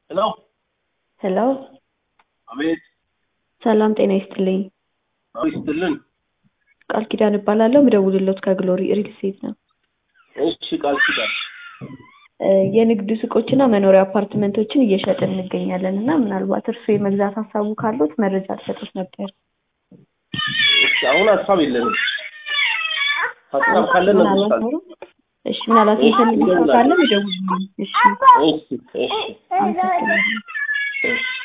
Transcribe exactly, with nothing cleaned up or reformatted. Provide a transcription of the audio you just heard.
ሄሎ ሄሎ አቤት። ሰላም ጤና ይስጥልኝ። አዎ ይስጥልን። ቃል ኪዳን እባላለሁ። ምደውልልዎት ከግሎሪ ሪል ስቴት ነው። እሺ ቃል ኪዳን የንግድ ሱቆችና መኖሪያ አፓርትመንቶችን እየሸጥን እንገኛለን እና ምናልባት እርሱ የመግዛት ሀሳቡ ካሉት መረጃ ልሰጥዎት ነበር። እሺ አሁን ሀሳብ የለንም። ሀሳብ ካለን ምናልባት ነግሮታል። ኖሮ እሺ ምናልባት የሚፈልጉት ሰው ካለ ይደውሉልኝ። እሺ እሺ እሺ አመሰግናለሁ። እሺ